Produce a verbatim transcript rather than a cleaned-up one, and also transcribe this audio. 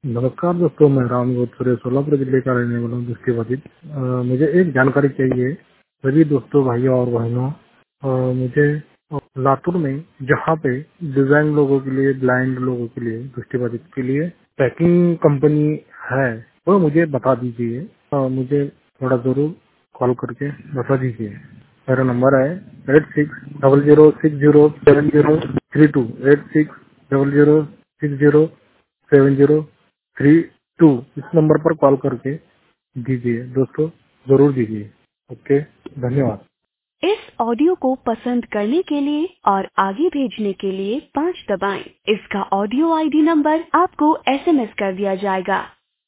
नमस्कार दोस्तों, मैं राम गोत्रे सोलापुर जिले का रहने वाला हूँ दृष्टिबाधित। अ, मुझे एक जानकारी चाहिए सभी दोस्तों, भाइयों और बहनों। अ, मुझे लातूर में जहाँ पे दिव्यांग लोगों के लिए, ब्लाइंड लोगों के लिए, दृष्टिबाधित के लिए पैकिंग कंपनी है, वो मुझे बता दीजिए। अ, मुझे थोड़ा जरूर कॉल करके बता दीजिए। मेरा नंबर है eight six double zero six zero seven zero three two eight six double zero six zero seven zero three two. इस नंबर पर कॉल करके दीजिए दोस्तों, जरूर दीजिए। ओके, धन्यवाद। इस ऑडियो को पसंद करने के लिए और आगे भेजने के लिए पाँच दबाएं। इसका ऑडियो आईडी नंबर आपको एसएमएस कर दिया जाएगा।